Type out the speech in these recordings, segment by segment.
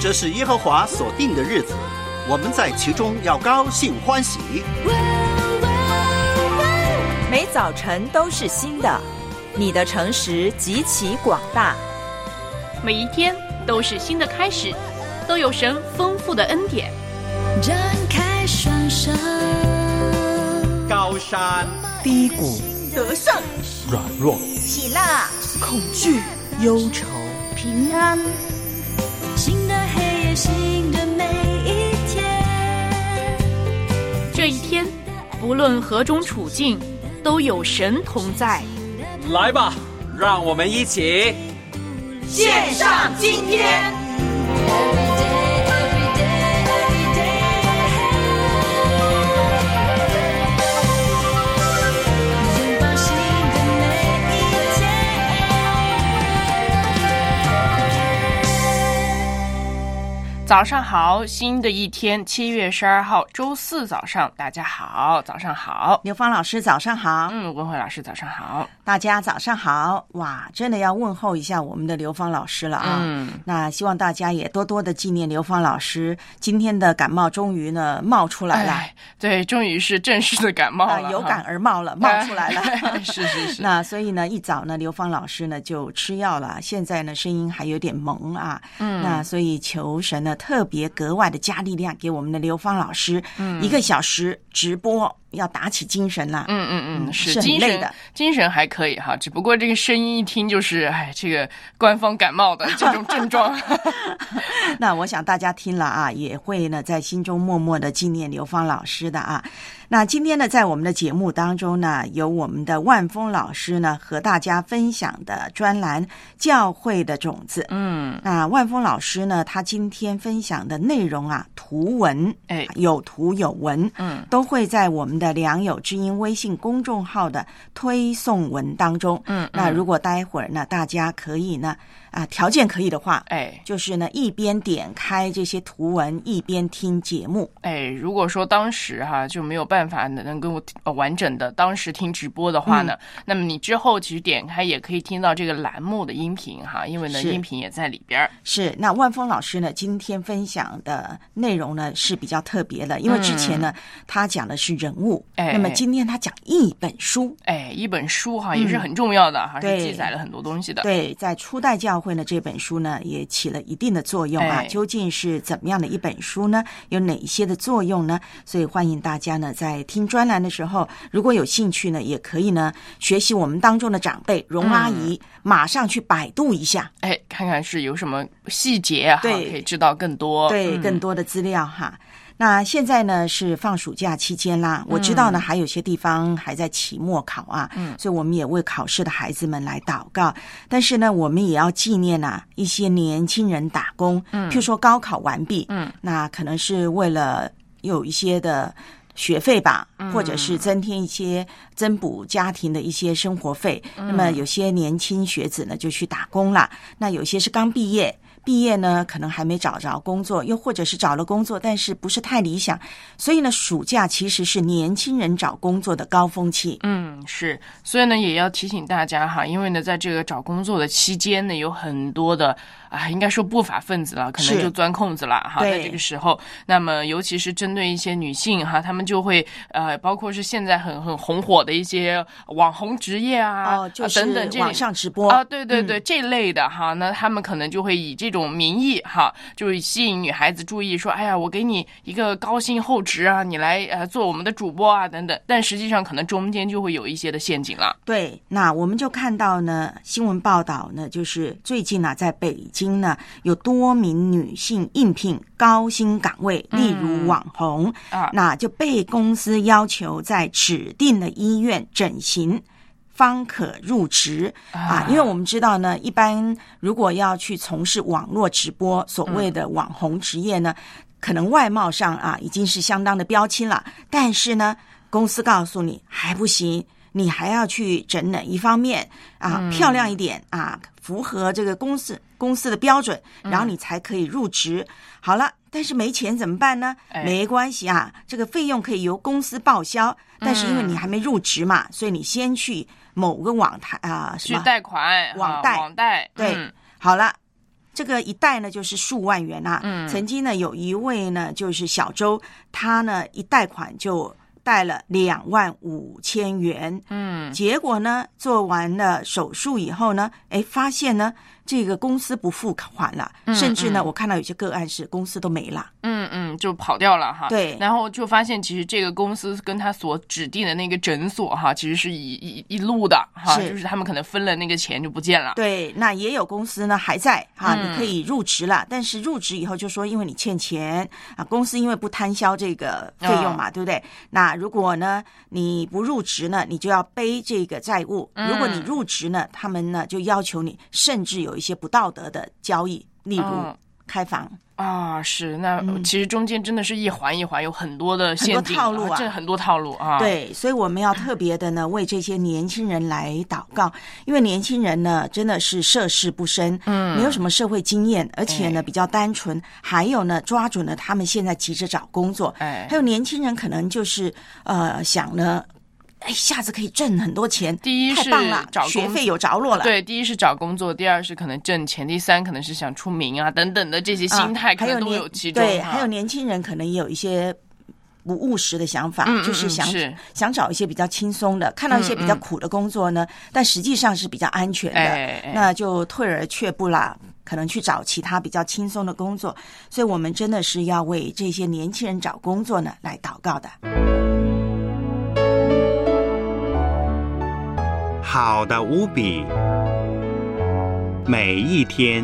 这是耶和华所定的日子，我们在其中要高兴欢喜。 每早晨都是新的，你的诚实极其广大。 每一天都是新的开始，都有神丰富的恩典。 展开双手， 高山低谷， 得胜软弱， 喜乐恐惧，忧愁， 平安， 新的黑夜，新的每一天。 这一天，不论何种处境，都有神同在。 来吧，让我们一起献上今天。 早上好，新的一天，7月12号，周四早上，大家好，早上好。 刘芳老师早上好。 文慧老师早上好。 大家早上好。哇，真的要问候一下我们的刘芳老师了啊。那希望大家也多多的纪念刘芳老师。今天的感冒终于呢冒出来了。 对，终于是正式的感冒了。 有感而冒了，冒出来了。 是。 那所以呢，一早呢，刘芳老师呢就吃药了。现在呢，声音还有点蒙啊。那所以求神呢特别格外的加力量给我们的刘芳老师，1个小时直播要打起精神啦。是很累的， 精神还可以哈，只不过这个声音一听就是这个官方感冒的这种症状。 那我想大家听了啊，也会呢在心中默默的纪念刘芳老师的啊。那今天呢，在我们的节目当中呢，有我们的万峰老师呢和大家分享的专栏《教会的种子》。那万峰老师呢，他今天分享的内容啊，图文，有图有文，都会在我们的良友之音微信公众号的推送文当中。那如果待会儿呢，大家可以呢，条件可以的话，就是呢一边点开这些图文，一边听节目。 如果说当时就没有办法能够完整的当时听直播的话呢，那么你之后其实点开也可以听到这个栏目的音频因为呢音频也在里边。 是，那万峰老师呢今天分享的内容呢是比较特别的，因为之前呢他讲的是人物，那么今天他讲一本书。 一本书也是很重要的是记载了很多东西的。 对，在初代教会呢这本书呢也起了一定的作用究竟是怎么样的一本书呢？有哪一些的作用呢？所以欢迎大家呢在听专栏的时候，如果有兴趣呢，也可以呢学习我们当中的长辈荣阿姨，马上去百度一下， 看看是有什么细节可以知道更多， 更多的资料那现在呢是放暑假期间啦，我知道呢还有些地方还在期末考所以我们也为考试的孩子们来祷告。但是呢，我们也要纪念一些年轻人打工，譬如说高考完毕，那可能是为了有一些的学费吧，或者是增添一些增补家庭的一些生活费。那么有些年轻学子呢就去打工了，那有些是刚毕业呢可能还没找着工作，又或者是找了工作但是不是太理想，所以呢暑假其实是年轻人找工作的高峰期。 是，所以呢也要提醒大家因为呢在这个找工作的期间呢有很多的应该说不法分子了，可能就钻空子了在这个时候。那么尤其是针对一些女性他们就会包括是现在很红火的一些网红职业就是等等网上直播对，这类的那他们可能就会以这种名义就是吸引女孩子注意，说我给你一个高薪厚职你来做我们的主播等等，但实际上可能中间就会有一些的陷阱了。 对，那我们就看到呢新闻报道呢，就是最近在北京呢有多名女性应聘高薪岗位，例如网红那就被公司要求在指定的医院整形方可入职因为我们知道呢，一般如果要去从事网络直播所谓的网红职业呢，可能外貌上已经是相当的标签了，但是呢公司告诉你还不行，你还要去整哪一方面漂亮一点符合这个公司的标准，然后你才可以入职。好了，但是没钱怎么办呢？没关系这个费用可以由公司报销，但是因为你还没入职嘛，所以你先去某个网台去贷款， 网贷对， 好了。 这个一贷呢就是数万元啊。曾经呢有一位呢就是小周，他呢一贷款就贷了25000元。结果呢做完了手术以后呢，发现呢这个公司不付款了，甚至呢我看到有些个案是公司都没了。 就跑掉了哈。 对， 然后就发现其实这个公司跟他所指定的那个诊所哈，其实是一路的哈，就是他们可能分了那个钱就不见了。 对，那也有公司呢还在哈，你可以入职了，但是入职以后就说因为你欠钱啊，公司因为不摊销这个费用嘛，对不对？那如果呢你不入职呢，你就要背这个债务。如果你入职呢，他们呢就要求你，甚至有一些不道德的交易，例如开房。 是，那其实中间真的是一环一环有很多的陷阱， 很多套路啊， 这很多套路啊。 对，所以我们要特别的呢为这些年轻人来祷告，因为年轻人呢真的是涉世不深，没有什么社会经验，而且呢比较单纯，还有呢抓准了他们现在急着找工作，还有年轻人可能就是想呢。一下子可以挣很多钱， 第一是太棒了，学费有着落了。 对，第一是找工作，第二是可能挣钱，第三可能是想出名啊等等的这些心态，可能都有其中。 对，还有年轻人可能也有一些不务实的想法，就是想找一些比较轻松的，看到一些比较苦的工作呢，但实际上是比较安全的，那就退而却步啦。可能去找其他比较轻松的工作，所以我们真的是要为这些年轻人找工作呢来祷告的。 好的无比，每一天。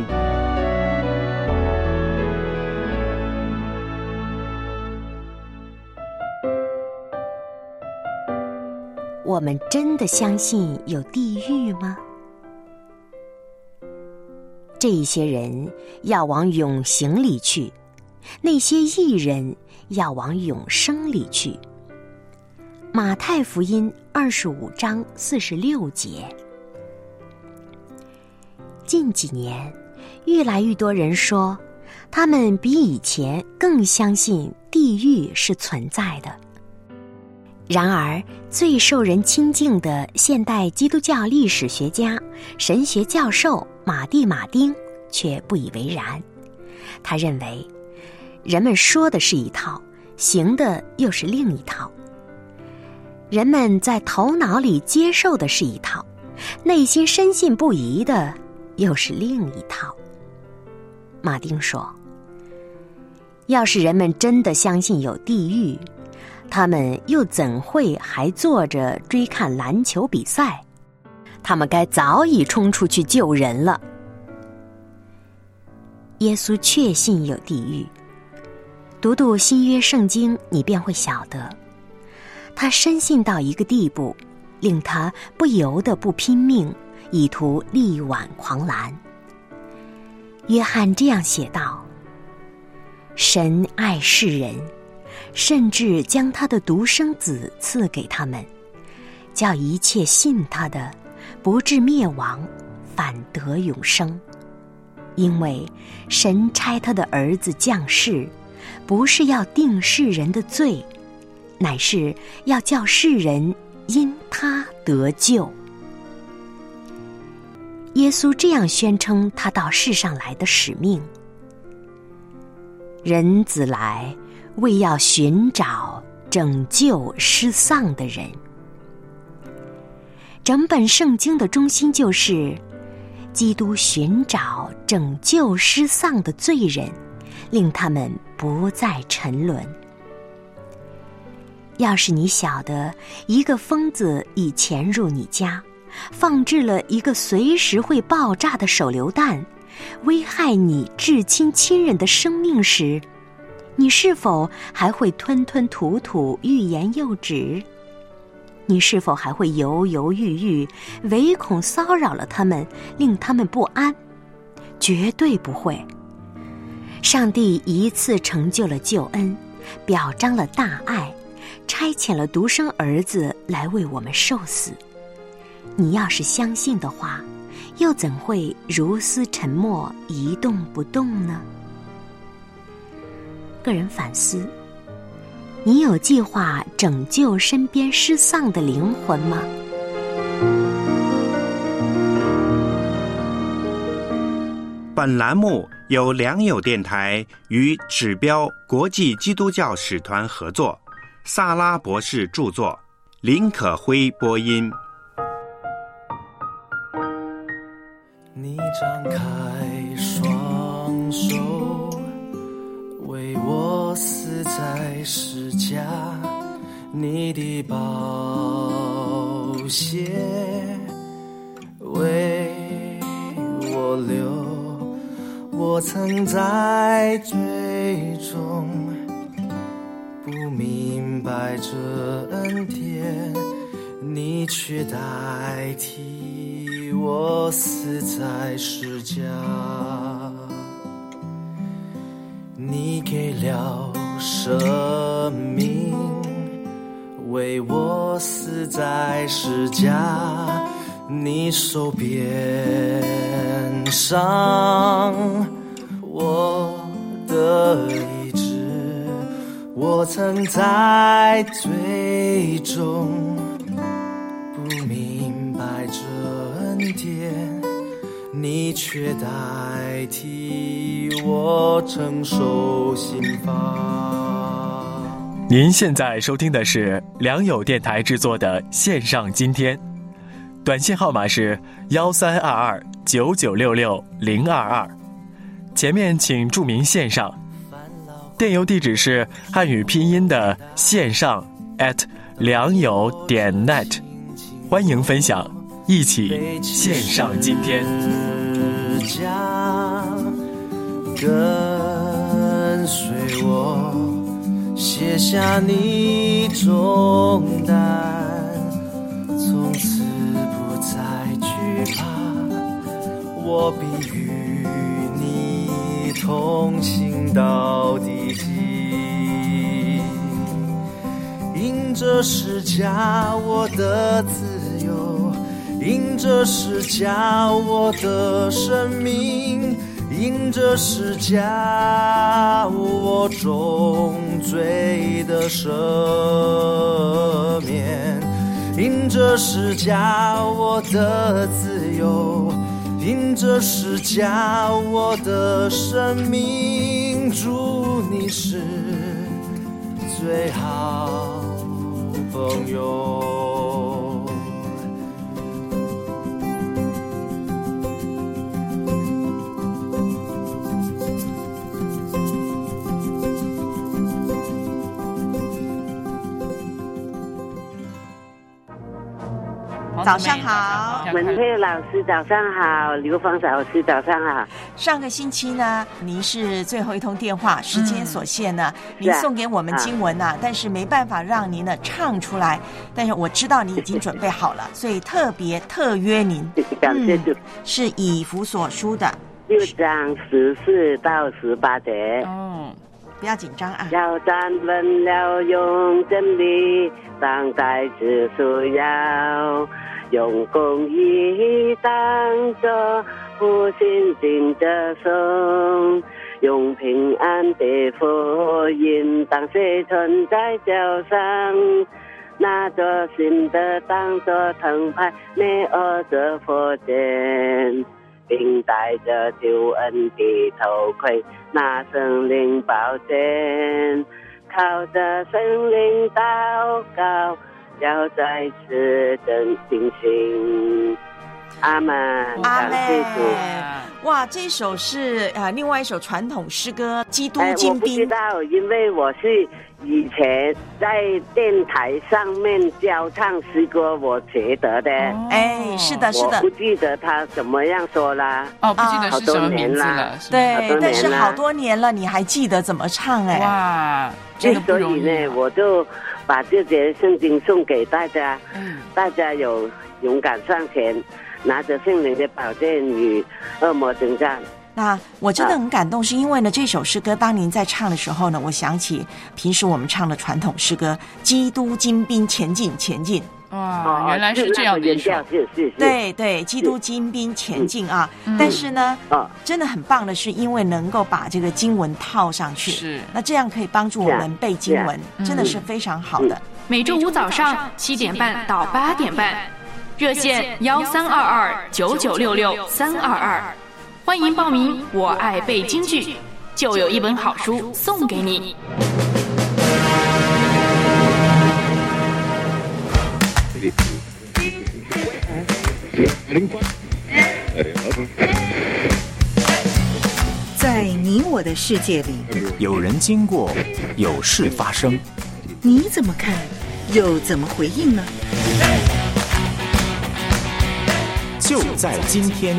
我们真的相信有地狱吗？这一些人要往永刑里去，那些义人要往永生里去。马太福音25章46节。近几年，越来越多人说，他们比以前更相信地狱是存在的。然而，最受人亲近的现代基督教历史学家、神学教授马蒂·马丁却不以为然。他认为，人们说的是一套，行的又是另一套。人们在头脑里接受的是一套，内心深信不疑的又是另一套。马丁说，要是人们真的相信有地狱，他们又怎会还坐着追看篮球比赛？他们该早已冲出去救人了。耶稣确信有地狱，读新约圣经，你便会晓得，他深信到一个地步，令他不由得不拼命，以图力挽狂澜。约翰这样写道：神爱世人，甚至将他的独生子赐给他们，叫一切信他的不至灭亡，反得永生。因为神差他的儿子降世，不是要定世人的罪，乃是要叫世人因他得救。耶稣这样宣称他到世上来的使命：人子来，为要寻找拯救失丧的人。整本圣经的中心就是基督寻找拯救失丧的罪人，令他们不再沉沦。要是你晓得一个疯子已潜入你家，放置了一个随时会爆炸的手榴弹，危害你至亲亲人的生命时，你是否还会吞吞吐吐、欲言又止？你是否还会犹犹豫豫，唯恐骚扰了他们，令他们不安？绝对不会。上帝一次成就了救恩，表彰了大爱，差遣了独生儿子来为我们受死。你要是相信的话，又怎会如斯沉默，一动不动呢？个人反思，你有计划拯救身边失丧的灵魂吗？ 本本栏目由良友电台与指标国际基督教使团合作，萨拉博士著作，林可辉播音。 你张开双手，为我死在十架，你的宝血为我流，我曾在最终不明白这恩典，你却代替我死在十架。你给了生命，为我死在十架，你手边上我的意志，我曾在最终不明白这恩典，你却代替我承受刑罚。 您现在收听的是良友电台制作的线上今天，短信号码是13229966-022，前面请注明线上，电邮地址是汉语拼音的线上良友.net， 欢迎分享，一起线上今天。 跟随我，卸下你重担，从此不再惧怕，我必与你同行到地极。因着十架我的自由，因着十架我的生命，因着十架我重罪的赦免，因着十架我的自由，因着十架我的生命，主你是最好朋友。 早上好， 文慧老师早上好，刘芳老师早上好。 上个星期呢，您是最后一通电话，时间所限呢，您送给我们经文但是没办法让您呢唱出来，但是我知道你已经准备好了，所以特约您。 感谢主。 是以弗所书的 6章14到18节。 不要紧张啊。 要站稳了，用真理当代之属要，用公义当作复兴进的手，用平安的福音当水存在脚上，拿着新的当作藤牌，没握着佛剑，并戴着救恩的头盔，拿圣灵宝剑，靠着圣灵祷告，要再次真信心。阿们，感谢主。 哇，这首是另外一首传统诗歌《基督精兵》。 我不知道，因为我是以前在电台上面教唱诗歌，我觉得的。 是的，是的。 我不记得他怎么样说啦。 不记得是什么名字了。 对，但是好多年了，你还记得怎么唱？ 哇，真的不容易。 所以呢，我就把这节圣经送给大家，大家有勇敢上前，拿着圣灵的宝剑与恶魔征战。 那我真的很感动，是因为呢，这首诗歌当您在唱的时候呢，我想起平时我们唱的传统诗歌《基督精兵前进前进》。 哇，原来是这样的一首。 对对，基督精兵前进啊！但是呢，真的很棒的是，因为能够把这个经文套上去， 是那这样可以帮助我们背经文，真的是非常好的。 每周五早上7点半到8点半，热线13229966-322， 欢迎报名我爱背京剧，就有一本好书送给你。 在你我的世界里， 有人经过，有事发生， 你怎么看，又怎么回应呢？ 就在今天。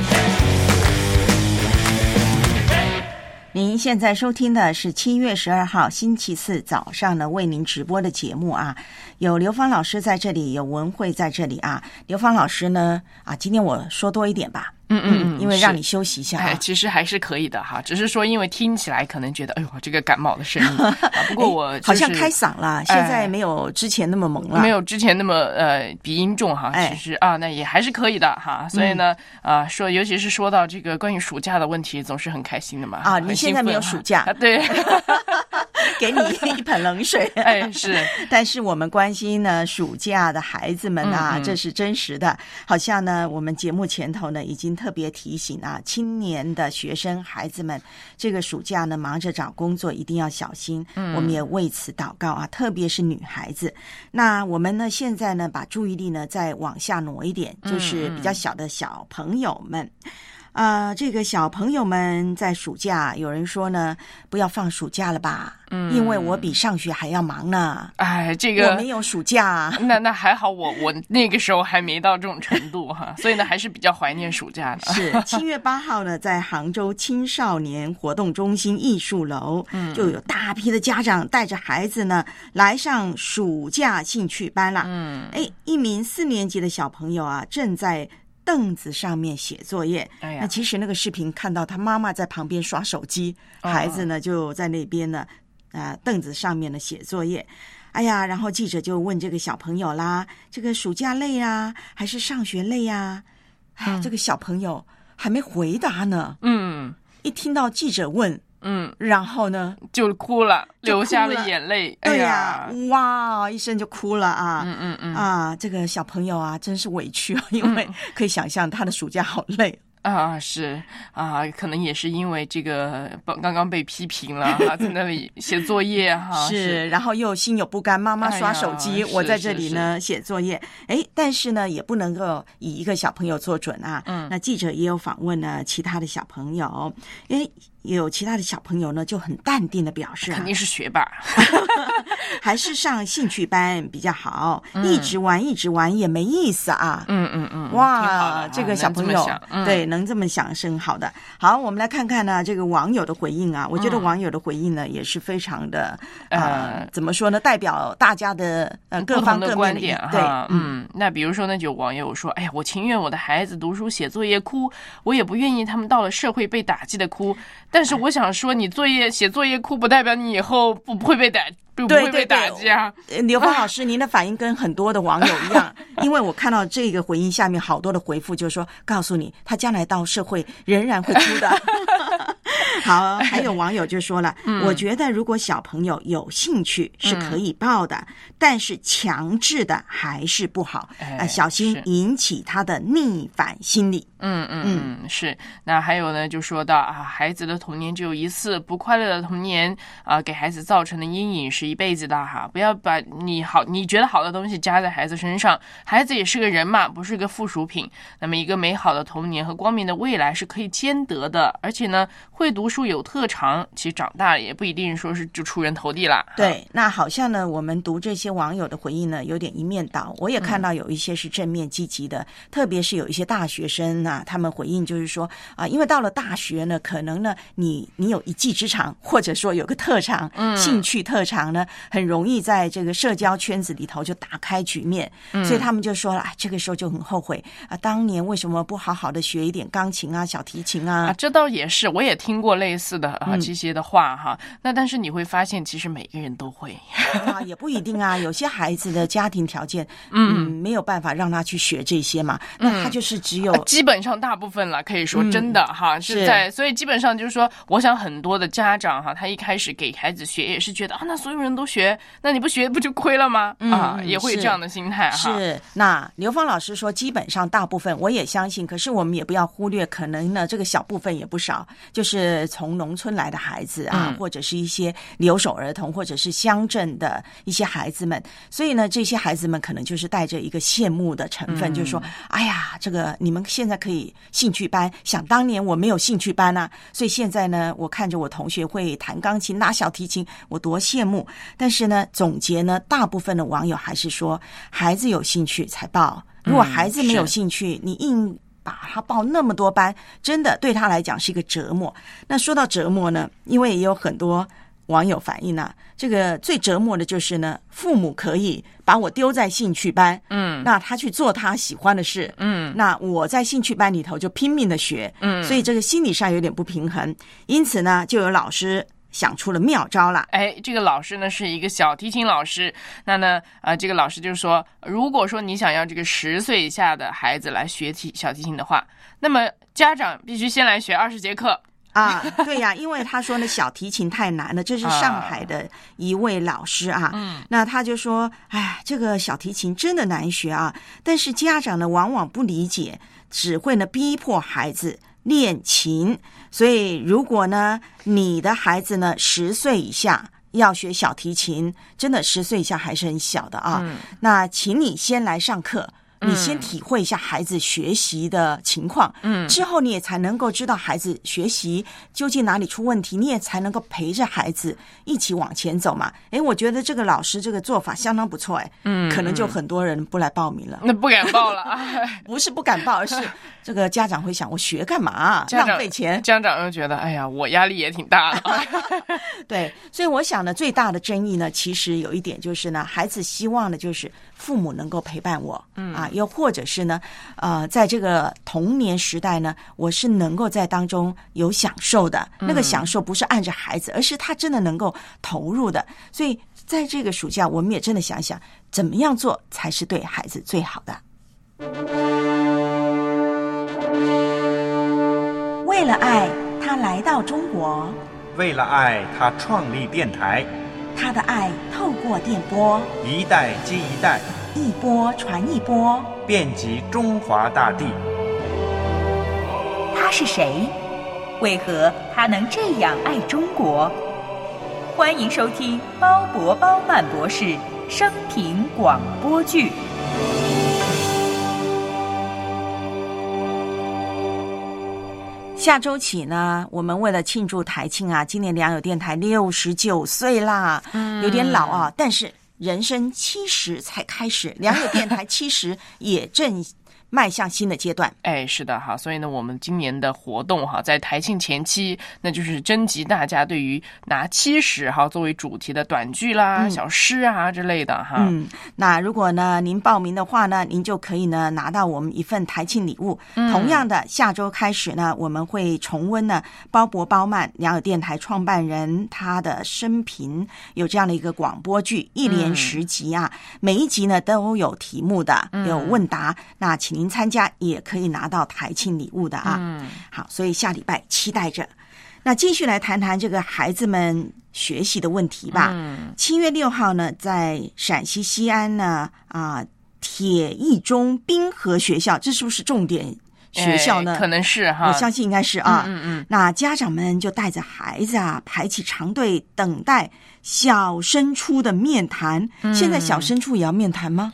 您现在收听的是7月12号星期四早上呢为您直播的节目啊，有刘芳老师在这里，有文慧在这里啊。刘芳老师呢今天我说多一点吧。因为让你休息一下其实还是可以的哈，只是说因为听起来可能觉得哎呦这个感冒的声音不过我、 好像开嗓了，现在没有之前那么猛了， 没有之前那么鼻音重哈，其实那也还是可以的哈。所以呢说尤其是说到这个关于暑假的问题，总是很开心的嘛你现在没有暑假对给你一盆冷水是， 但是我们关心呢暑假的孩子们这是真实的。好像呢我们节目前头呢已经特别提醒青年的学生孩子们，这个暑假呢忙着找工作一定要小心，我们也为此祷告特别是女孩子。那我们呢现在呢把注意力呢再往下挪一点，就是比较小的小朋友们这个小朋友们在暑假，有人说呢不要放暑假了吧，因为我比上学还要忙呢。 这个我没有暑假那还好我那个时候还没到这种程度哈，所以呢还是比较怀念暑假的。 是7月8号呢在杭州青少年活动中心艺术楼就有大批的家长带着孩子呢来上暑假兴趣班了。一名4年级的小朋友正在凳子上面写作业。那其实那个视频看到他妈妈在旁边刷手机，孩子呢就在那边呢凳子上面呢写作业。然后记者就问这个小朋友啦，这个暑假累啊还是上学累啊？这个小朋友还没回答呢。一听到记者问然后呢就哭了，流下了眼泪。 对哇一声就哭了这个小朋友真是委屈因为可以想象他的暑假好累是可能也是因为这个刚刚被批评了在那里写作业是，然后又心有不甘，妈妈刷手机，我在这里呢写作业。但是呢也不能够以一个小朋友做准那记者也有访问呢其他的小朋友，有其他的小朋友呢就很淡定的表示肯定是学霸还是上兴趣班比较好，一直玩也没意思哇这个小朋友对能这么想是很好的。好，我们来看看呢这个网友的回应我觉得网友的回应呢也是非常的怎么说呢，代表大家的各方各面的观点对那比如说呢就有网友说，哎呀我情愿我的孩子读书写作业哭，我也不愿意他们到了社会被打击的哭。但是我想说，你写作业哭不代表你以后不会被打击刘芳老师您的反应跟很多的网友一样因为我看到这个回应下面好多的回复就是说，告诉你他将来到社会仍然会哭的好，还有网友就说了我觉得如果小朋友有兴趣是可以报的但是强制的还是不好小心引起他的逆反心理。 是。那还有呢就说到孩子的童年只有一次，不快乐的童年给孩子造成的阴影是一辈子的不要把你觉得好的东西加在孩子身上，孩子也是个人嘛，不是个附属品。那么一个美好的童年和光明的未来是可以兼得的，而且呢会读书有特长，其实长大了也不一定说是就出人头地啦。 对，那好像呢我们读这些网友的回应呢有点一面倒，我也看到有一些是正面积极的特别是有一些大学生他们回应就是说因为到了大学呢可能呢你有一技之长，或者说有个特长兴趣特长呢很容易在这个社交圈子里头就打开局面所以他们就说了这个时候就很后悔当年为什么不好好的学一点钢琴小提琴这倒也是，我也听过类似的这些的话那但是你会发现其实每个人都会也不一定有些孩子的家庭条件没有办法让他去学这些嘛那他就是只有基本本上大部分了，可以说真的哈，是在，所以基本上就是说，我想很多的家长哈，他一开始给孩子学也是觉得啊，那所有人都学，那你不学不就亏了吗？也会有这样的心态哈。 是，那刘芳老师说，基本上大部分我也相信，可是我们也不要忽略，可能呢这个小部分也不少，就是从农村来的孩子啊，或者是一些留守儿童，或者是乡镇的一些孩子们，所以呢，这些孩子们可能就是带着一个羡慕的成分，就是说，哎呀，这个你们现在可以兴趣班，想当年我没有兴趣班啊，所以现在呢，我看着我同学会弹钢琴、拉小提琴，我多羡慕。但是呢，总结呢，大部分的网友还是说，孩子有兴趣才报，如果孩子没有兴趣，你硬把他报那么多班，真的对他来讲是一个折磨。那说到折磨呢，因为也有很多网友反映啊，这个最折磨的就是呢，父母可以把我丢在兴趣班，那他去做他喜欢的事，那我在兴趣班里头就拼命的学，所以这个心理上有点不平衡，因此呢，就有老师想出了妙招了。 这个老师呢是一个小提琴老师，那呢这个老师就是说，如果说你想要这个10岁以下的孩子来学小提琴的话，那么家长必须先来学20节课。 对呀，因为他说呢，小提琴太难了，这是上海的一位老师啊。那他就说，哎，这个小提琴真的难学啊，但是家长呢往往不理解，只会呢逼迫孩子练琴。所以如果呢你的孩子呢10岁以下要学小提琴，真的10岁以下还是很小的啊，那请你先来上课，你先体会一下孩子学习的情况，之后你也才能够知道孩子学习究竟哪里出问题，你也才能够陪着孩子一起往前走嘛。我觉得这个老师这个做法相当不错，可能就很多人不来报名了， 那不敢报了不是不敢报，而是这个家长会想，我学干嘛？浪费钱。 家长又觉得，哎呀，我压力也挺大的。 对，所以我想呢，最大的争议呢，其实有一点就是呢，孩子希望的就是父母能够陪伴我，又或者是呢，在这个童年时代呢，我是能够在当中有享受的，那个享受不是按着孩子，而是他真的能够投入的。所以在这个暑假，我们也真的想想，怎么样做才是对孩子最好的。 为了爱，他来到中国； 为了爱，他创立电台。 他的爱透过电波， 一代接一代， 一波传一波， 遍及中华大地。 他是谁？为何他能这样爱中国？欢迎收听鲍勃·褒曼博士生平广播剧。 下周起呢，我们为了庆祝台庆啊，今年良友电台69岁啦，有点老啊，但是人生70才开始，良友电台70也正迈向新的阶段。 是的哈，所以呢，我们今年的活动哈，在台庆前期，那就是征集大家对于拿70哈作为主题的短剧啦、小诗啊之类的哈。 那如果呢您报名的话呢，您就可以呢拿到我们一份台庆礼物。同样的，下周开始呢，我们会重温呢鲍勃·褒曼良友电台创办人他的生平，有这样的一个广播剧，一连10集啊，每一集呢都有题目的，有问答，那请您参加也可以拿到台庆礼物的啊。好，所以下礼拜期待着。那继续来谈谈这个孩子们学习的问题吧。7月6号呢，在陕西西安呢铁一中滨河学校，这是不是重点学校呢？ 可能是哈， 我相信应该是啊。那家长们就带着孩子啊排起长队等待小升初的面谈。现在小升初也要面谈吗？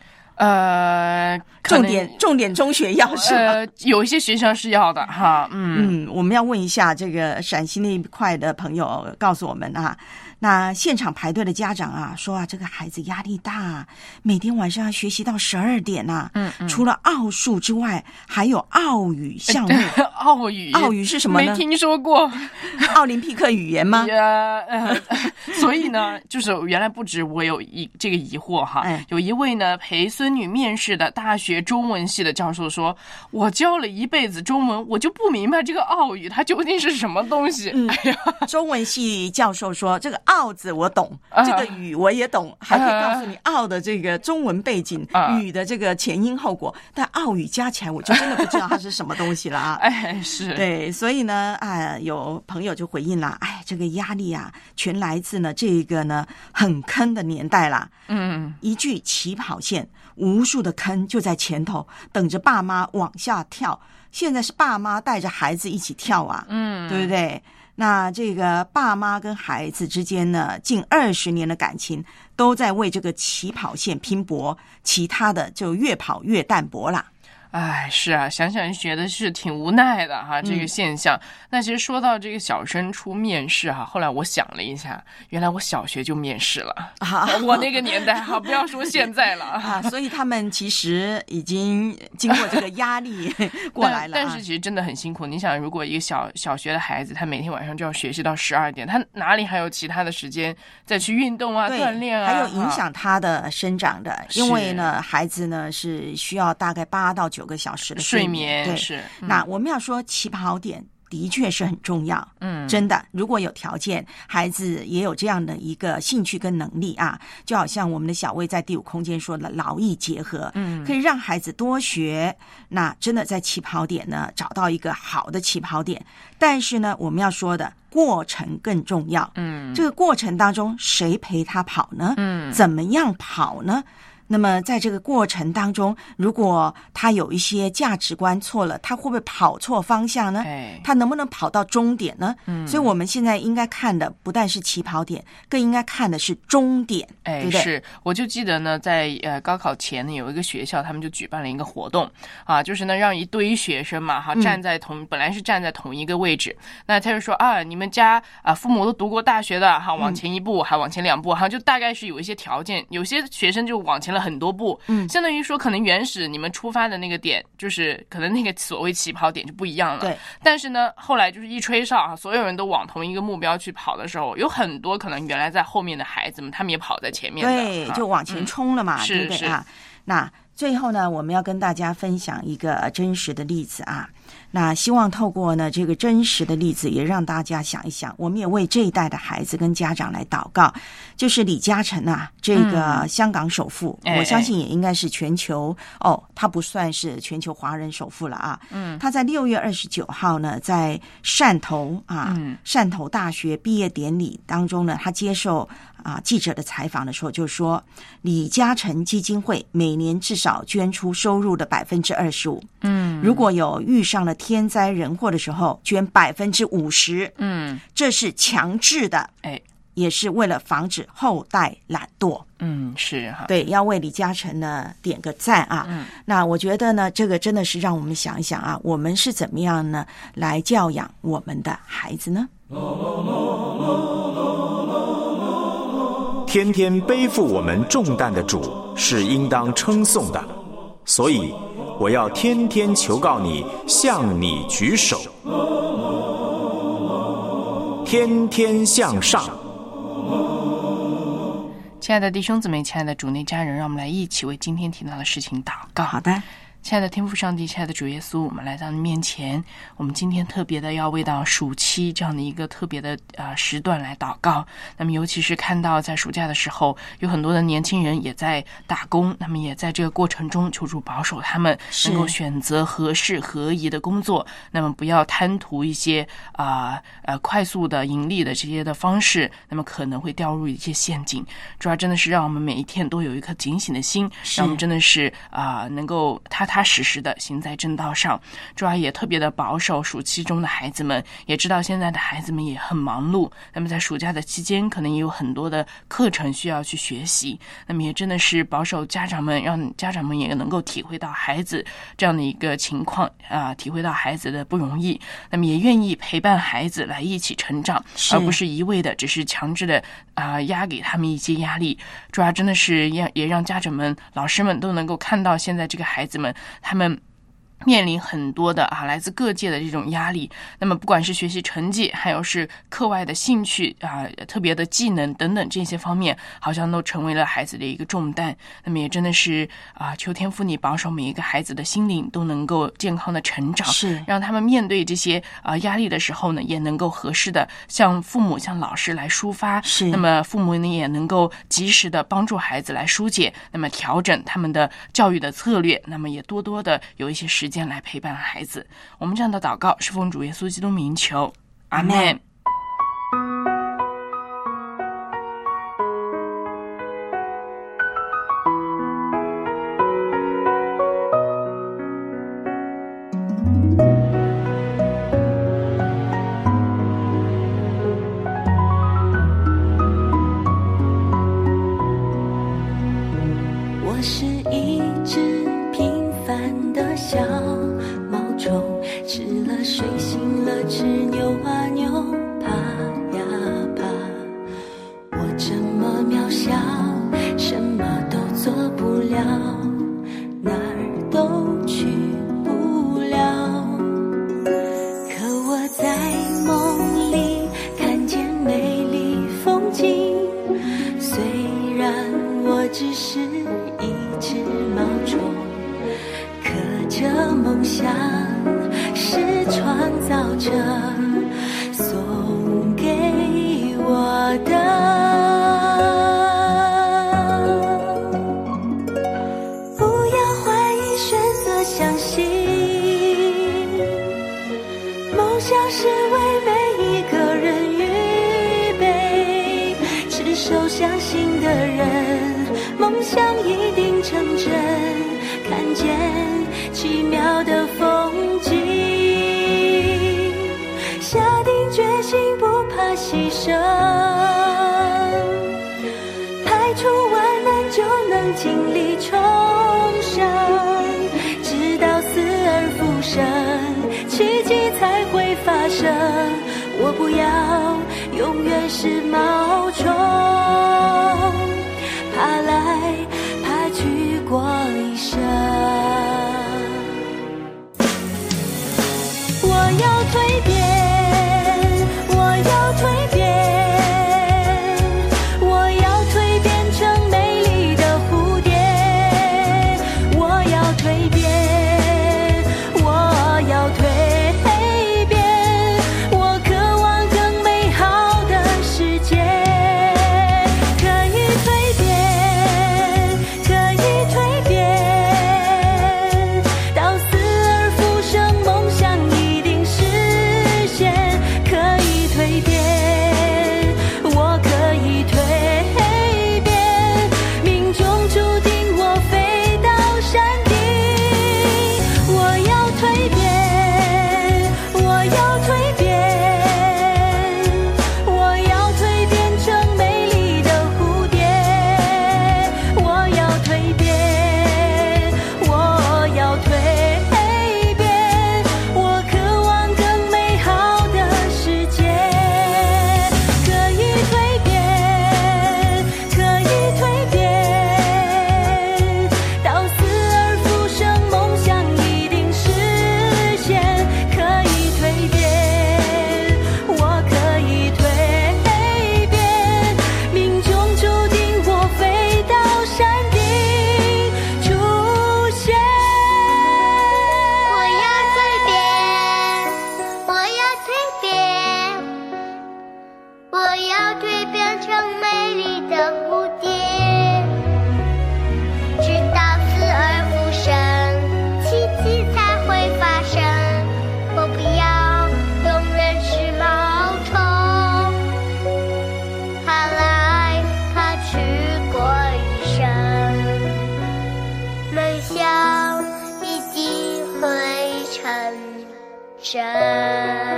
重点中学要是吗？ 有一些学校是要的哈。 我们要问一下这个陕西那一块的朋友告诉我们啊。那现场排队的家长啊说啊，这个孩子压力大，每天晚上要学习到12点啊。除了奥数之外，还有奥语项目。奥语是什么呢？ 没听说过。 奥林匹克语言吗？ 所以呢，就是原来不止我有这个疑惑哈。有一位呢陪孙孙女面试的大学中文系的教授说，我教了一辈子中文，我就不明白这个奥语它究竟是什么东西。哎呀， 中文系教授说，这个奥字我懂，这个语我也懂，还可以告诉你奥的这个中文背景，语的这个前因后果，但奥语加起来我就真的不知道它是什么东西了啊。 哎，是。 对，所以呢，有朋友就回应了，这个压力啊，全来自呢这个呢很坑的年代啦。一句起跑线，无数的坑就在前头，等着爸妈往下跳。现在是爸妈带着孩子一起跳啊，对不对？那这个爸妈跟孩子之间呢，近20年的感情都在为这个起跑线拼搏，其他的就越跑越淡薄啦。 哎，是啊，想想觉得是挺无奈的哈，这个现象。那其实说到这个小升初面试哈，后来我想了一下，原来我小学就面试了啊，我那个年代哈，不要说现在了啊，所以他们其实已经经过这个压力过来了但是其实真的很辛苦。你想，如果一个小学的孩子，他每天晚上就要学习到12点，他哪里还有其他的时间再去运动啊、锻炼啊？ 还有影响他的生长的，因为呢，孩子呢是需要大概8到9个小时的睡眠。对， 是。 那我们要说起跑点的确是很重要，真的。如果有条件，孩子也有这样的一个兴趣跟能力啊，就好像我们的小薇在第5空间说的劳逸结合，可以让孩子多学。那真的在起跑点呢，找到一个好的起跑点。但是呢，我们要说的过程更重要。这个过程当中，谁陪他跑呢？怎么样跑呢？那么在这个过程当中，如果他有一些价值观错了，他会不会跑错方向呢？他能不能跑到终点呢？所以我们现在应该看的不但是起跑点，更应该看的是终点，对不对？ 是，我就记得呢，在高考前呢，有一个学校他们就举办了一个活动啊，就是呢让一堆学生嘛哈站在本来是站在同一个位置，那他就说啊，你们家父母都读过大学的哈，往前1步还往前2步哈，就大概是有一些条件，有些学生就往前了很多步，相当于说可能原始你们出发的那个点，就是可能那个所谓起跑点就不一样了。 对。 但是呢，后来就是一吹哨啊，所有人都往同一个目标去跑的时候，有很多可能原来在后面的孩子们，他们也跑在前面的， 对，就往前冲了嘛，对不对啊？那最后呢，我们要跟大家分享一个真实的例子啊。那希望透过呢这个真实的例子，也让大家想一想，我们也为这一代的孩子跟家长来祷告。就是李嘉诚啊，这个香港首富，我相信也应该是全球他不算是全球华人首富了啊。他在6月29号呢，在汕头大学毕业典礼当中呢，他接受记者的采访的时候就说，李嘉诚基金会每年至少捐出收入的25%。如果有遇上了天灾人祸的时候，捐50%。这是强制的，也是为了防止后代懒惰。 是哈， 对，要为李嘉诚呢点个赞啊。那我觉得呢，这个真的是让我们想一想啊，我们是怎么样呢来教养我们的孩子呢？ 天天背负我们重担的主是应当称颂的，所以我要天天求告你，向你举手，天天向上。 亲爱的弟兄姊妹，亲爱的主内家人，让我们来一起为今天提到的事情祷告。 好的。 亲爱的天父上帝，亲爱的主耶稣，我们来到你面前，我们今天特别的要为到暑期这样的一个特别的时段来祷告。那么尤其是看到在暑假的时候，有很多的年轻人也在打工，那么也在这个过程中求主保守他们能够选择合适合宜的工作，那么不要贪图一些快速的盈利的这些的方式，那么可能会掉入一些陷阱。主要真的是让我们每一天都有一颗警醒的心，让我们真的是能够踏踏实实的行在正道上。主要也特别的保守暑期中的孩子们，也知道现在的孩子们也很忙碌，那么在暑假的期间可能也有很多的课程需要去学习，那么也真的是保守家长们，让家长们也能够体会到孩子这样的一个情况体会到孩子的不容易，那么也愿意陪伴孩子来一起成长，而不是一味的只是强制的压给他们一些压力。主要真的是也让家长们老师们都能够看到现在这个孩子们他们面临很多的来自各界的这种压力，那么不管是学习成绩，还有是课外的兴趣特别的技能等等这些方面，好像都成为了孩子的一个重担。那么也真的是求天父你保守每一个孩子的心灵都能够健康的成长， 是让他们面对这些压力的时候呢，也能够合适的向父母、向老师来抒发。 是， 那么父母呢也能够及时的帮助孩子来疏解，那么调整他们的教育的策略，那么也多多的有一些时间来陪伴孩子。我们这样的祷告是奉主耶稣基督名求，阿们。 我是一只平凡的小毛虫，吃了睡，醒了吃，扭啊扭，爬呀爬。我这么渺小，什么都做不了，哪儿都去不了。可我在梦里看见美丽风景，虽然我只是一只毛虫，可这梦想是创造者送给我的。不要怀疑，选择相信，梦想是为每一个人预备，持守相信的人，梦想一定成真，看见奇妙的风景，下定决心不怕牺牲，排除万难就能经历重生，直到死而复生，奇迹才会发生。我不要永远是毛虫，爬来爬去过一生。我要蜕变，我要蜕变，我要蜕变成美丽的蝴蝶。我要蜕变，我要蜕变，我渴望更美好的世界。可以蜕变，可以蜕变，到死而复生，梦想一定实现。可以蜕变，我可以蜕变，命中注定我飞到山顶。我要蜕变，我要蜕变，我要蜕变成美丽的蝴蝶。我要蜕变，我要蜕变，我渴望更美好的世界。可以蜕变，可以蜕变，到死而复生，梦想一定实现。可以蜕变，我可以蜕变，命中注定我飞到山顶出现。 我要蜕变，我要蜕变，我要蜕变成美丽的蝴蝶，直到死而复生，奇迹才会发生。我不要永远是毛虫，爬来爬去过一生，梦想一定会成真。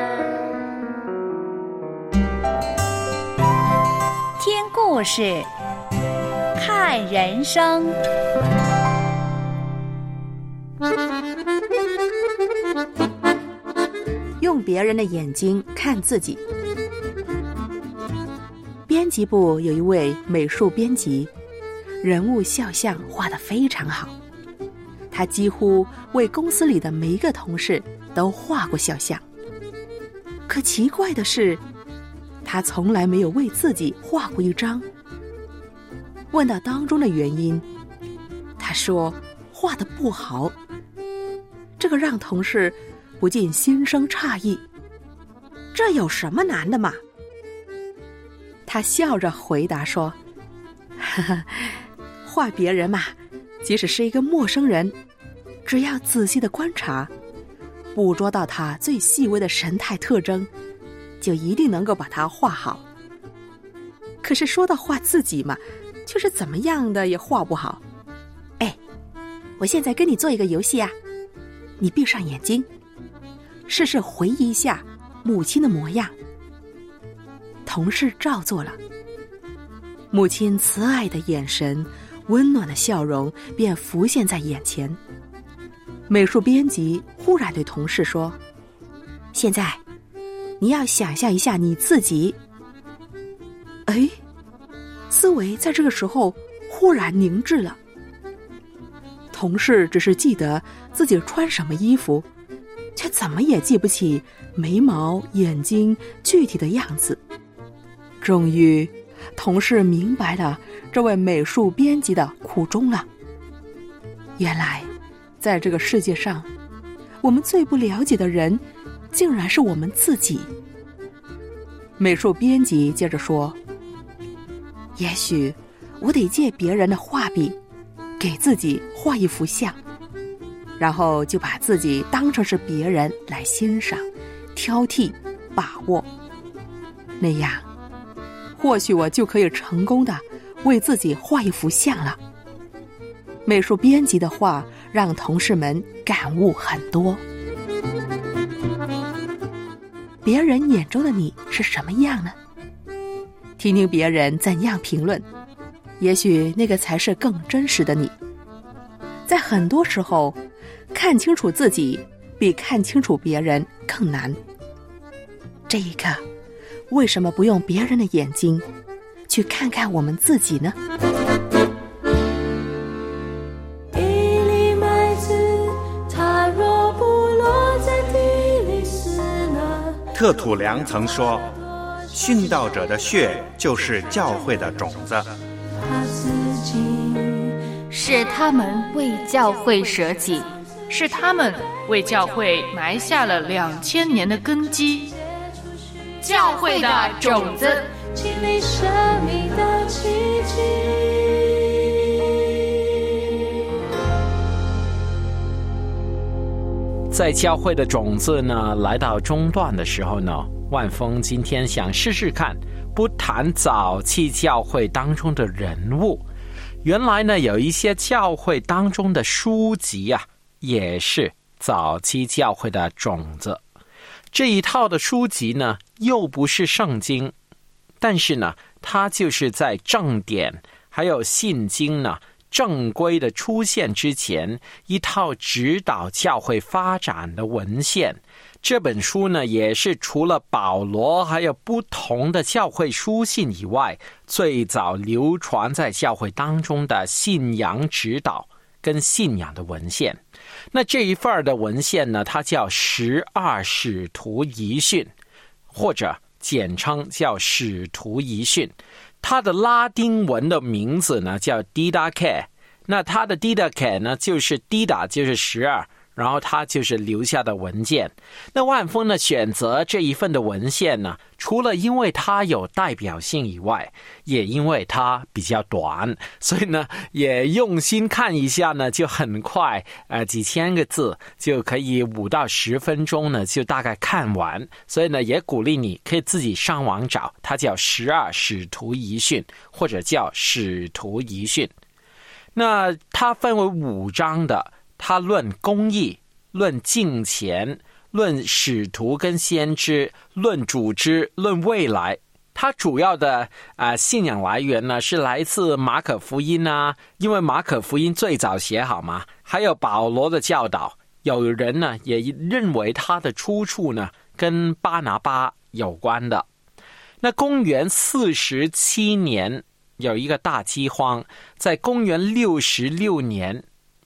听故事，看人生。 用别人的眼睛看自己。编辑部有一位美术编辑，人物肖像画得非常好。 他几乎为公司里的每一个同事都画过肖像。可奇怪的是，他从来没有为自己画过一张。问到当中的原因，他说画得不好。这个让同事不禁心生诧异，这有什么难的嘛？他笑着回答说，哈哈，画别人嘛，即使是一个陌生人，只要仔细的观察，捕捉到他最细微的神态特征，就一定能够把他画好。可是说到画自己嘛，却是怎么样的也画不好。哎，我现在跟你做一个游戏啊，你闭上眼睛，试试回忆一下母亲的模样。同事照做了，母亲慈爱的眼神，温暖的笑容便浮现在眼前。美术编辑忽然对同事说，现在你要想象一下你自己。哎，思维在这个时候忽然凝滞了。同事只是记得自己穿什么衣服，却怎么也记不起眉毛、眼睛具体的样子。终于，同事明白了这位美术编辑的苦衷了。原来，在这个世界上，我们最不了解的人，竟然是我们自己。美术编辑接着说，也许我得借别人的画笔，给自己画一幅像，然后就把自己当成是别人来欣赏、挑剔、把握。那样，或许我就可以成功的为自己画一幅像了。美术编辑的话让同事们感悟很多。别人眼中的你是什么样呢？听听别人怎样评论，也许那个才是更真实的你。在很多时候，看清楚自己比看清楚别人更难。这一刻，为什么不用别人的眼睛去看看我们自己呢？ 一粒麦子，它若不落在地里死了。 特土良曾说，殉道者的血就是教会的种子， 是他们为教会舍己， 是他们为教会埋下了2000年的根基。 教会的种子， 经历生命的奇迹。 在教会的种子呢来到中段的时候呢，万峰今天想试试看，不谈早期教会当中的人物，原来呢有一些教会当中的书籍啊，也是早期教会的种子。这一套的书籍呢又不是圣经，但是呢它就是在正典还有信经呢正规的出现之前，一套指导教会发展的文献。这本书呢也是除了保罗还有不同的教会书信以外，最早流传在教会当中的信仰指导跟信仰的文献。那这一份的文献呢，它叫12使徒遗训，或者简称叫使徒遗训。它的拉丁文的名字呢叫 Didache， 那它的 Didache 呢就是 Dida 就是12，然后它就是留下的文件。那万峰呢选择这一份的文献呢，除了因为它有代表性以外，也因为它比较短，所以呢也用心看一下呢，就很快几千个字就可以5到10分钟呢就大概看完。所以呢也鼓励你可以自己上网找，它叫12使徒遗训，或者叫使徒遗训。那它分为5章的，他论公义，论敬虔，论使徒跟先知，论主织，论未来。他主要的信仰来源呢是来自马可福音啊，因为马可福音最早写好嘛，还有保罗的教导。有人呢也认为他的出处呢跟巴拿巴有关的。那公元47年有一个大饥荒，在公元66年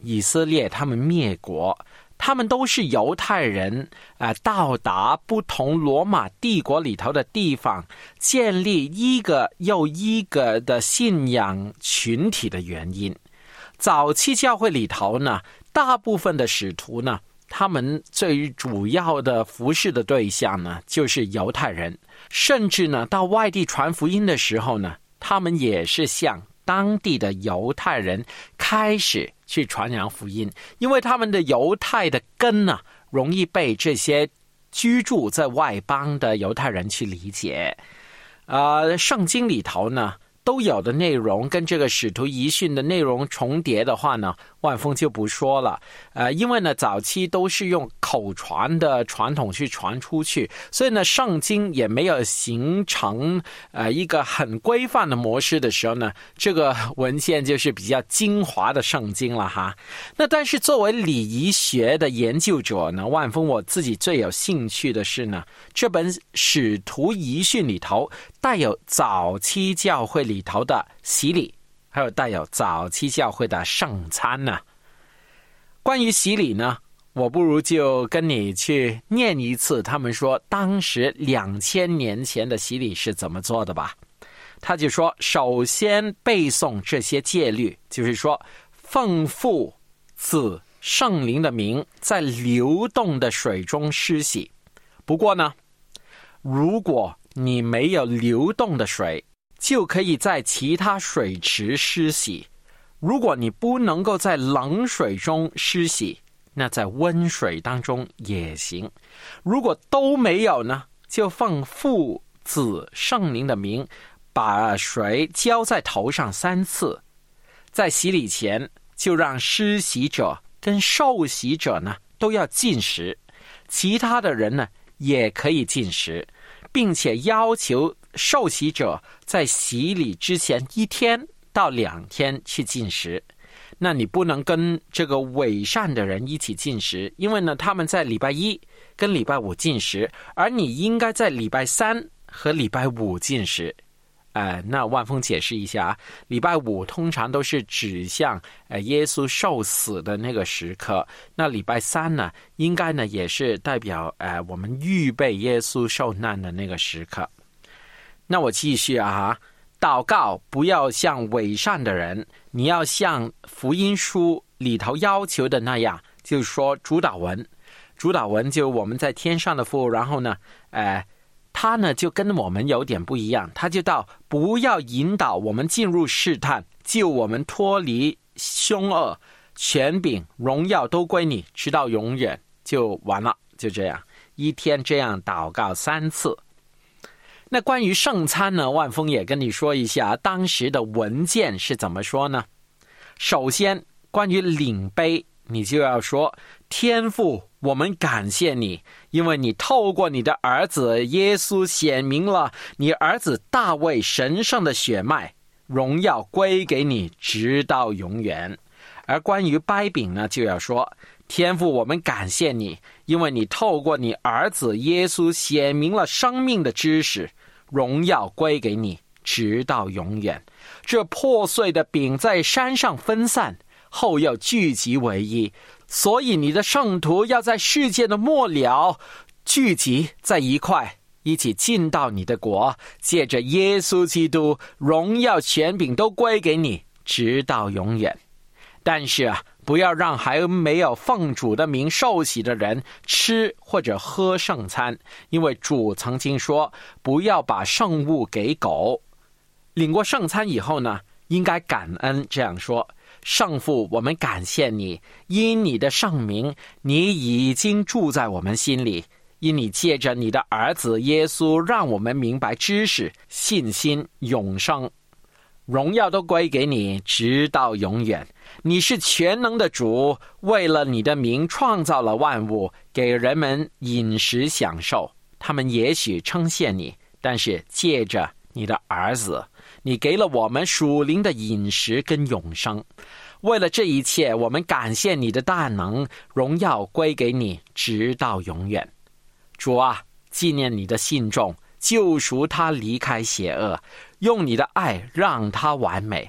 以色列他们灭国，他们都是犹太人到达不同罗马帝国里头的地方，建立一个又一个的信仰群体的原因。早期教会里头呢，大部分的使徒呢，他们最主要的服侍的对象呢，就是犹太人，甚至呢，到外地传福音的时候呢，他们也是向当地的犹太人开始去传扬福音，因为他们的犹太的根呢，容易被这些居住在外邦的犹太人去理解。圣经里头呢，都有的内容跟这个使徒遗训的内容重叠的话呢，万峰就不说了。因为呢，早期都是用口传的传统去传出去，所以呢，圣经也没有形成一个很规范的模式的时候呢，这个文献就是比较精华的圣经了哈。那但是作为礼仪学的研究者呢，万峰我自己最有兴趣的是呢，这本使徒遗训里头带有早期教会里头的洗礼，还有带有早期教会的圣餐呢。关于洗礼呢，我不如就跟你去念一次他们说当时2000年前的洗礼是怎么做的吧。他就说，首先背诵这些戒律，就是说奉父子圣灵的名在流动的水中施洗。不过呢，如果你没有流动的水，就可以在其他水池施洗。如果你不能够在冷水中施洗，那在温水当中也行。如果都没有呢，就奉父子圣灵的名，把水浇在头上3次。在洗礼前，就让施洗者跟受洗者呢都要禁食，其他的人呢也可以禁食，并且要求受洗者在洗礼之前1天到2天去禁食。那你不能跟这个伪善的人一起禁食，因为呢他们在礼拜1跟礼拜5禁食，而你应该在礼拜3和礼拜5禁食。那万峰解释一下，礼拜5通常都是指向耶稣受死的那个时刻，那礼拜3呢，应该呢也是代表我们预备耶稣受难的那个时刻。那我继续祷告不要像伪善的人，你要像福音书里头要求的那样，就是说主祷文。主祷文就我们在天上的父，然后呢他呢就跟我们有点不一样，他就到不要引导我们进入试探，救我们脱离凶恶，权柄荣耀都归你，直到永远。就完了，就这样1天这样祷告3次。那关于圣餐呢，万峰也跟你说一下当时的文件是怎么说呢。首先关于领杯，你就要说，天父，我们感谢你，因为你透过你的儿子耶稣显明了你儿子大卫神圣的血脉，荣耀归给你直到永远。而关于掰饼呢，就要说，天父，我们感谢你，因为你透过你儿子耶稣显明了生命的知识，荣耀归给你直到永远。这破碎的饼在山上分散，后又聚集为一，所以你的圣徒要在世界的末了聚集在一块，一起进到你的国，借着耶稣基督，荣耀权柄都归给你直到永远。但是不要让还没有奉主的名受洗的人吃或者喝圣餐，因为主曾经说，不要把圣物给狗。领过圣餐以后呢，应该感恩，这样说，圣父，我们感谢你，因你的圣名，你已经住在我们心里，因你借着你的儿子耶稣，让我们明白知识、信心、永生，荣耀都归给你直到永远。你是全能的主，为了你的名创造了万物，给人们饮食享受。他们也许称谢你，但是借着你的儿子，你给了我们属灵的饮食跟永生。为了这一切，我们感谢你的大能，荣耀归给你直到永远。主啊，纪念你的信众，救赎他离开邪恶，用你的爱让他完美，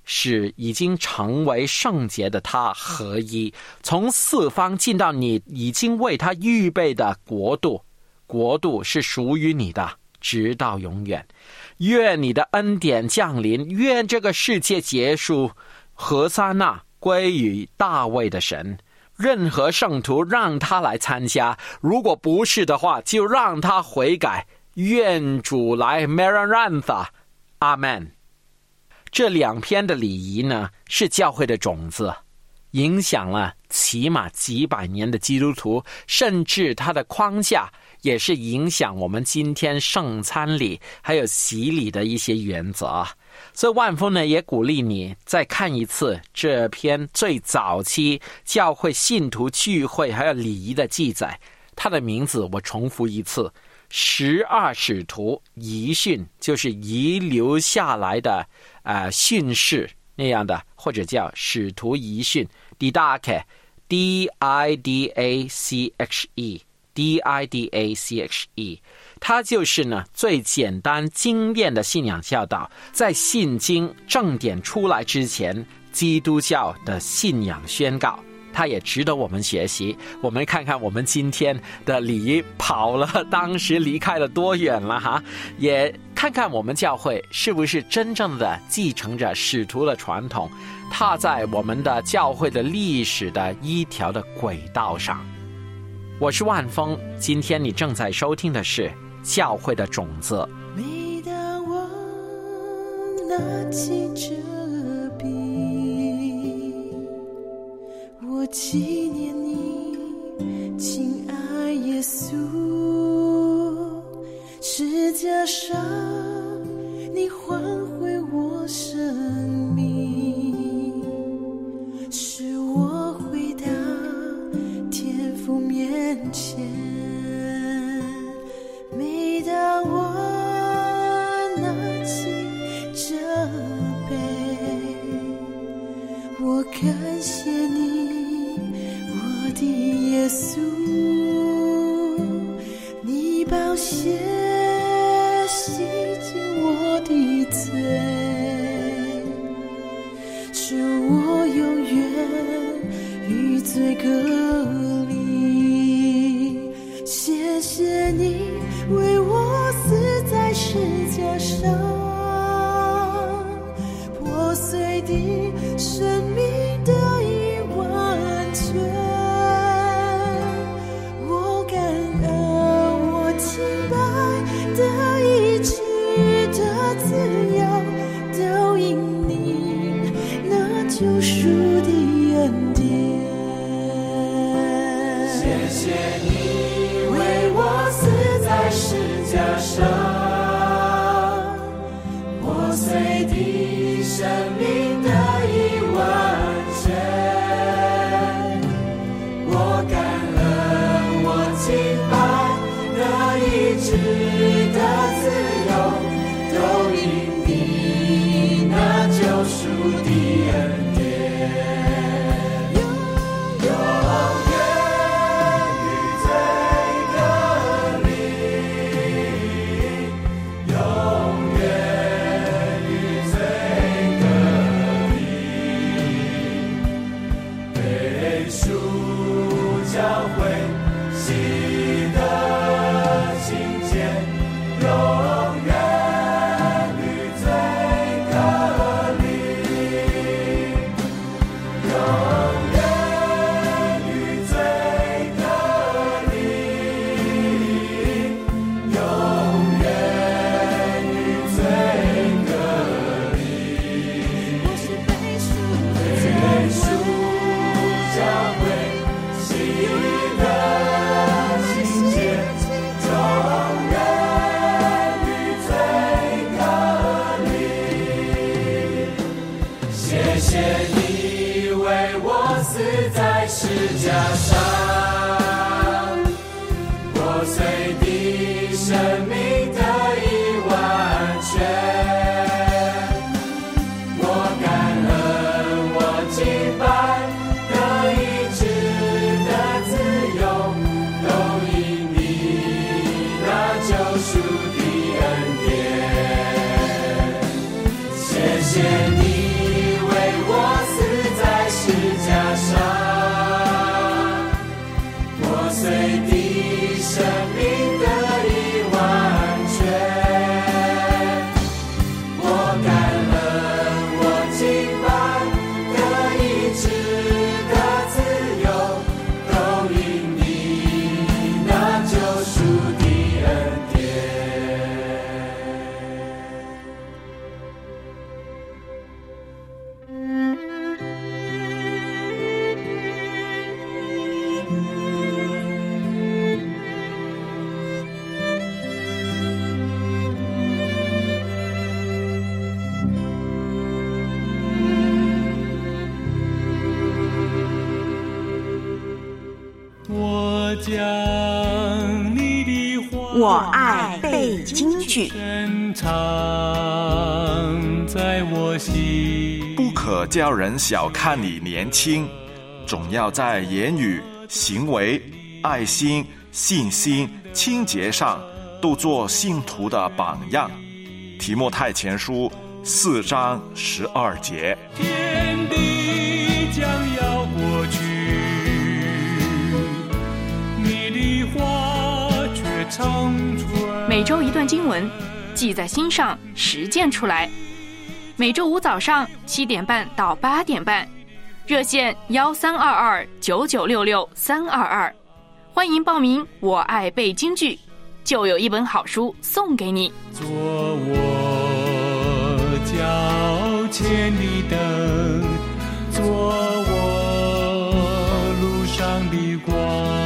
使已经成为圣洁的他合一，从四方进到你已经为他预备的国度，国度是属于你的，直到永远。愿你的恩典降临，愿这个世界结束，和撒那归于大卫的神。任何圣徒让他来参加，如果不是的话，就让他悔改。愿主来 Maranatha， 阿们。这2篇的礼仪呢，是教会的种子，影响了起码几百年的基督徒，甚至它的框架也是影响我们今天圣餐礼还有洗礼的一些原则。所以万峰呢也鼓励你再看一次这篇最早期教会信徒聚会还有礼仪的记载，它的名字我重复一次，12使徒遗训，就是遗留下来的训示那样的，或者叫使徒遗训 Didache Didache， 它就是呢最简单精炼的信仰教导，在信经正典出来之前基督教的信仰宣告，它也值得我们学习。我们看看我们今天的礼仪跑了，当时离开了多远了哈，也看看我们教会是不是真正的继承着使徒的传统，踏在我们的教会的历史的一条的轨道上。我是万峰，今天你正在收听的是教会的种子。 每当我拿起这笔，我纪念你，亲爱耶稣，十架上你换回我生命，使我回到天父面前。每当我拿起这杯，我感谢你，我的耶稣，你宝血洗净我的罪，使我永远与罪隔离。谢谢你为我死在十架上，破碎的生命得以完全。我感恩，我敬拜，得医治的自由，都因你那救赎的恩典。谢谢你为我死在十架上，破碎的生命得以完全。我感恩，我敬拜，得医治的自由，都因你那救赎的恩典。永远与罪隔离，永远与罪隔离，被赎教会喜得亲见，永远与罪隔离，永远与罪隔离，永远与罪隔离。我是被赎教会喜得亲见，永远与罪隔离。谢谢你为我死在十架上，破碎的生命得以完全。我感恩，我敬拜，得医治的自由，都因你那救赎的恩典。谢谢你为我爱背京剧。 在我心，不可叫人小看你年轻，总要在言语、行为、爱心、信心、清洁上都做信徒的榜样。提摩太前书4章12节。天地将要过去，你的话却长存。 每周一段经文，记在心上，实践出来。每周五早上7点半到8点半，热线13229966-322，欢迎报名。我爱背京剧，就有一本好书送给你。 做我脚前的灯，做我路上的光。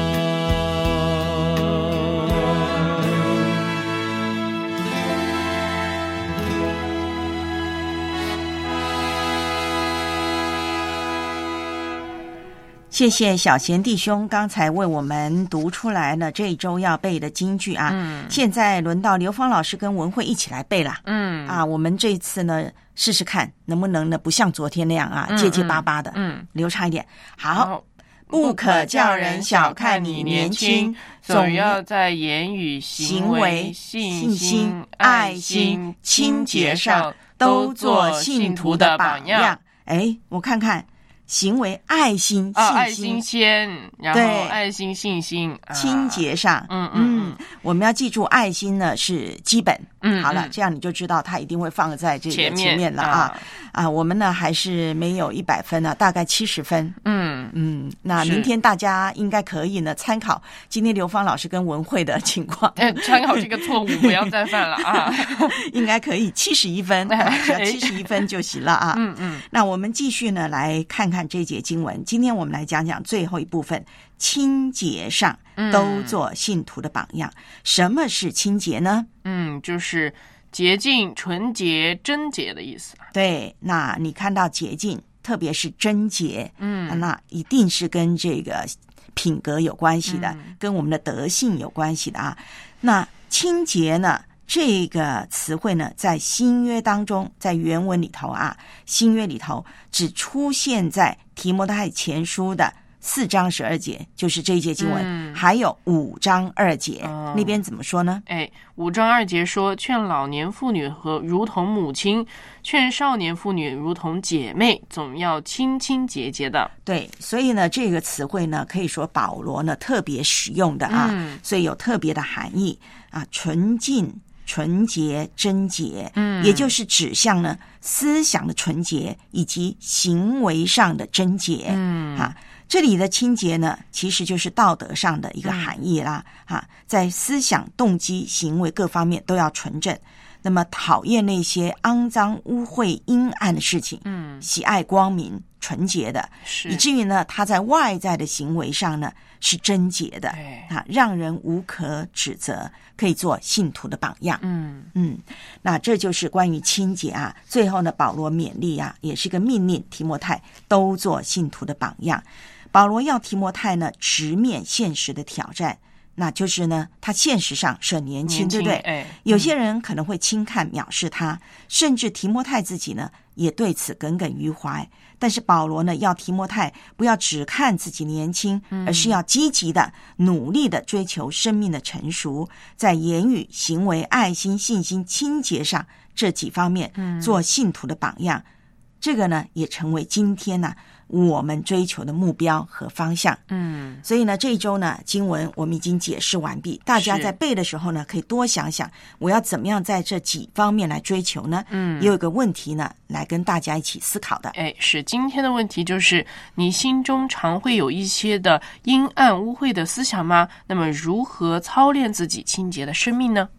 谢谢小贤弟兄刚才为我们读出来了这一周要背的京剧啊。现在轮到刘芳老师跟文慧一起来背了。我们这一次呢试试看能不能呢不像昨天那样啊结结巴巴的，流畅一点。好，不可叫人小看你年轻， 总要在言语、行为、信心、爱心、清洁上都做信徒的榜样。 我看看。行为、爱心、信心， 爱心先，然后爱心、信心， 清洁上，我们要记住，爱心呢是基本，好了，这样你就知道它一定会放在这个前面了啊。我们呢还是没有100分呢，大概70分，那明天大家应该可以呢参考今天刘芳老师跟文慧的情况， 参考这个错误不要再犯了啊， 应该可以71分，只要71分就行了啊。那我们继续呢来看看这节经文，今天我们来讲讲最后一部分，清洁上都做信徒的榜样。什么是清洁呢？ 就是洁净、纯洁、贞洁的意思。 对，那你看到洁净，特别是贞洁，那一定是跟这个品格有关系的，跟我们的德性有关系的啊。那清洁呢？这个词汇呢，在新约当中，在原文里头啊，新约里头只出现在提摩太前书的4章12节，就是这一节经文，还有5章2节，那边怎么说呢 ？5章2节说，劝老年妇女和如同母亲，劝少年妇女如同姐妹，总要清清洁洁的。 对，所以呢，这个词汇呢，可以说保罗呢特别使用的啊，所以有特别的含义啊，纯净、纯洁、贞洁，也就是指向呢思想的纯洁以及行为上的贞洁，这里的清洁呢，其实就是道德上的一个含义啦，在思想、动机、行为各方面都要纯正。那么讨厌那些肮脏、污秽、阴暗的事情，喜爱光明、纯洁的，以至于呢，他在外在的行为上呢是贞洁的，让人无可指责，可以做信徒的榜样。那这就是关于清洁啊。最后呢，保罗勉励啊，也是个命令，提摩太都做信徒的榜样。保罗要提摩太呢直面现实的挑战，那就是呢他现实上是年轻，对不对？有些人可能会轻看藐视他，甚至提摩太自己呢也对此耿耿于怀。但是保罗呢要提摩太不要只看自己年轻，而是要积极的努力的追求生命的成熟，在言语、行为、爱心、信心、清洁上这几方面做信徒的榜样。这个呢也成为今天呢我们追求的目标和方向。所以呢这一周呢经文我们已经解释完毕，大家在背的时候呢可以多想想我要怎么样在这几方面来追求呢？也有一个问题呢来跟大家一起思考的。 是今天的问题，就是你心中常会有一些的阴暗污秽的思想吗？那么如何操练自己清洁的生命呢？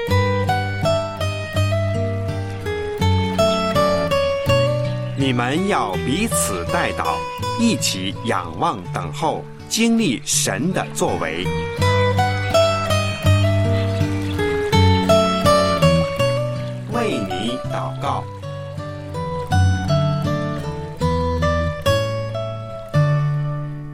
你们要彼此代祷，一起仰望等候，经历神的作为。为你祷告。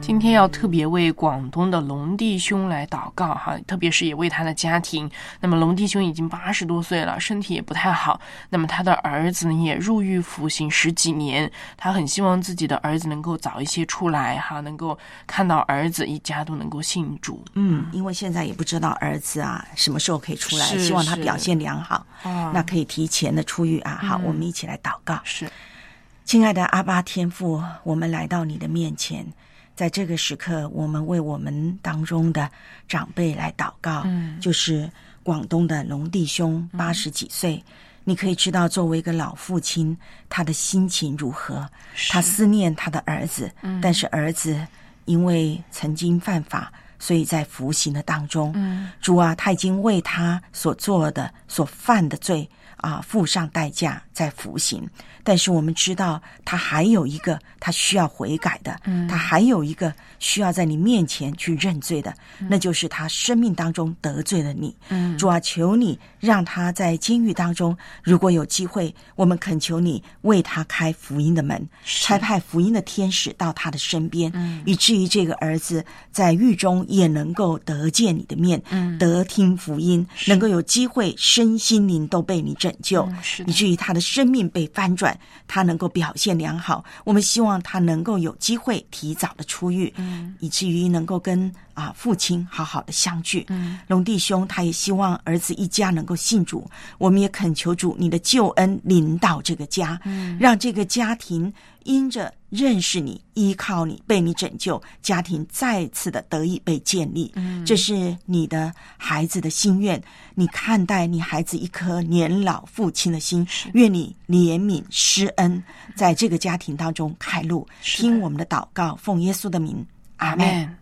今天要特别为广东的龙弟兄来祷告哈，特别是也为他的家庭。那么龙弟兄已经80多岁了，身体也不太好。那么他的儿子呢也入狱服刑10几年，他很希望自己的儿子能够早一些出来哈，能够看到儿子一家都能够信主。 因为现在也不知道儿子啊什么时候可以出来， 是希望他表现良好，那可以提前的出狱啊。好，我们一起来祷告。 是， 亲爱的阿爸天父，我们来到你的面前。在这个时刻，我们为我们当中的长辈来祷告，就是广东的龙弟兄80几岁，你可以知道作为一个老父亲他的心情如何，他思念他的儿子，但是儿子因为曾经犯法，所以在服刑的当中，主啊，他已经为他所做的所犯的罪付上代价，在服刑。但是我们知道他还有一个他需要悔改的，他还有一个需要在你面前去认罪的，那就是他生命当中得罪了你。主啊，求你让他在监狱当中，如果有机会，我们恳求你为他开福音的门，差派福音的天使到他的身边，以至于这个儿子在狱中也能够得见你的面，得听福音，能够有机会身心灵都被你拯救，以至于他的生命被翻转，他能够表现良好。我们希望他能够有机会提早的出狱，以至于能够跟父亲好好的相聚。龙弟兄他也希望儿子一家能够信主，我们也恳求主你的救恩临到这个家，让这个家庭因着认识你，依靠你，被你拯救，家庭再次的得以被建立。这是你的孩子的心愿，你看待你孩子一颗年老父亲的心，愿你怜悯施恩，在这个家庭当中开路。听我们的祷告，奉耶稣的名，阿们。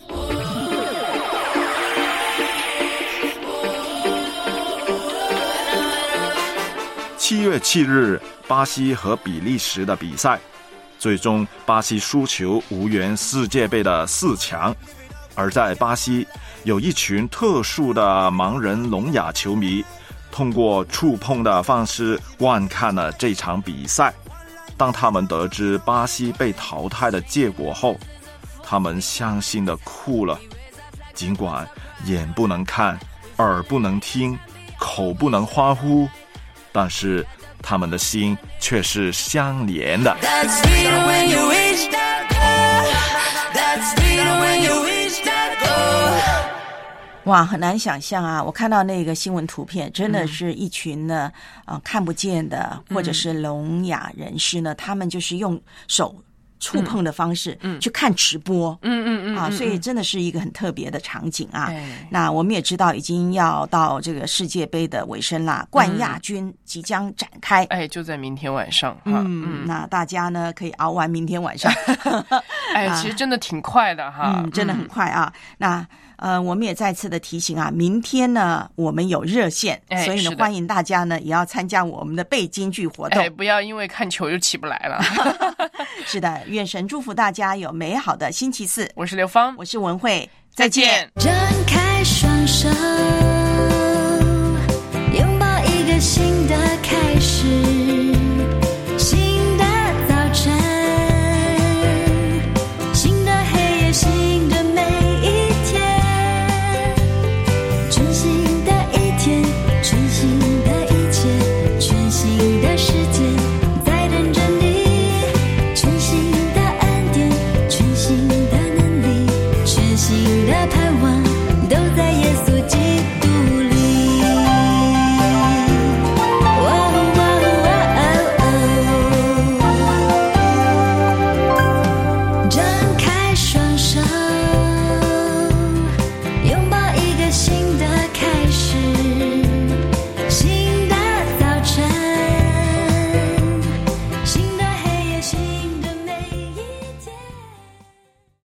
7月7日，巴西和比利时的比赛，最终巴西输球无缘世界杯的4强。而在巴西，有一群特殊的盲人聋哑球迷，通过触碰的方式观看了这场比赛。当他们得知巴西被淘汰的结果后，他们伤心地哭了。尽管眼不能看，耳不能听，口不能欢呼，但是他们的心却是相连的。 哇，很难想象啊！我看到那个新闻图片，真的是一群呢，看不见的或者是聋哑人士呢，他们就是用手触碰的方式去看直播，所以真的是一个很特别的场景啊。那我们也知道，已经要到这个世界杯的尾声啦，冠亚军即将展开， 就在明天晚上。 那大家呢可以熬完明天晚上。 其实真的挺快的哈， 真的很快啊。那我们也再次的提醒啊，明天呢我们有热线，所以呢欢迎大家呢也要参加我们的背京剧活动， 不要因为看球就起不来了。 是的，愿神祝福大家有美好的星期四。 我是刘芳， 我是文慧，再见。 张开双手，拥抱一个新的开始，新的早晨，新的黑夜，新的每一天，全新的一天，全新的一切，全新的世界在等着你，全新的恩典，全新的能力，全新的盼望都在耶稣基督里。张